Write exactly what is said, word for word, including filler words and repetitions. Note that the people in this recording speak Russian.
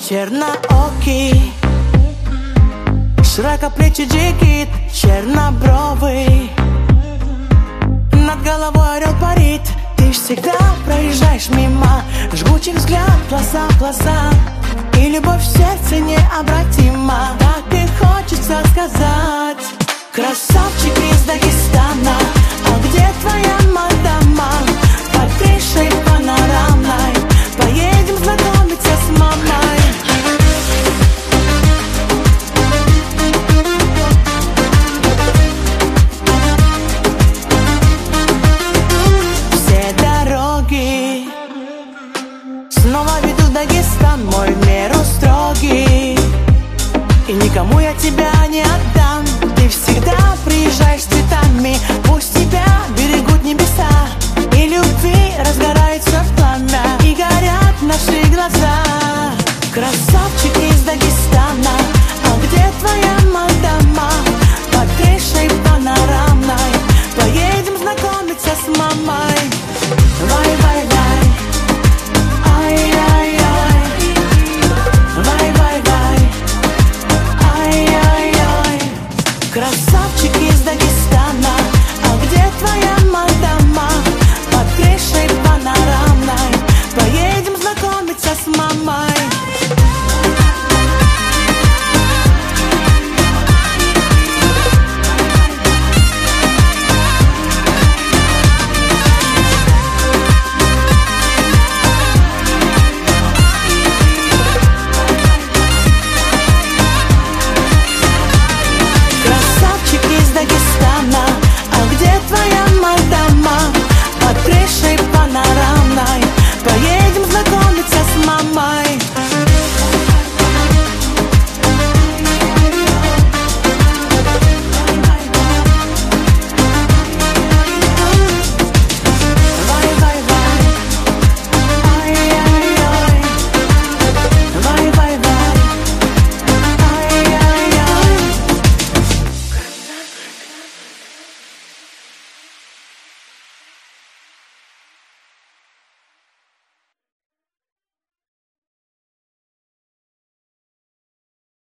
Черноокий, широкоплечий джигит, чернобровый, над головой орел парит. Ты ж всегда проезжаешь мимо, жгучий взгляд, глаза в глаза, и любовь в сердце необратима. Так и хочется сказать: красавчик из Дагестана, а где твоя мадама? Под крышей панорамной поедем знакомиться с мамой. Все дороги снова ведут в Дагестан, мой в меру строгий, и никому я тебя не отдам. Ты всегда приезжаешь с цветами, пусть тебя берегут небеса, и любви разгорается пламя, и горят наши глаза. Красавчик из Дагестана, а где твоя мадама? Под крышей панорамной поедем знакомиться с мамой. Вай-вай-вай, ай-яй-яй, вай-вай-вай, ай-яй-яй. Красавчик из Дагестана, а где твоя мадама? Под крышей панорамной поедем знакомиться с мамой.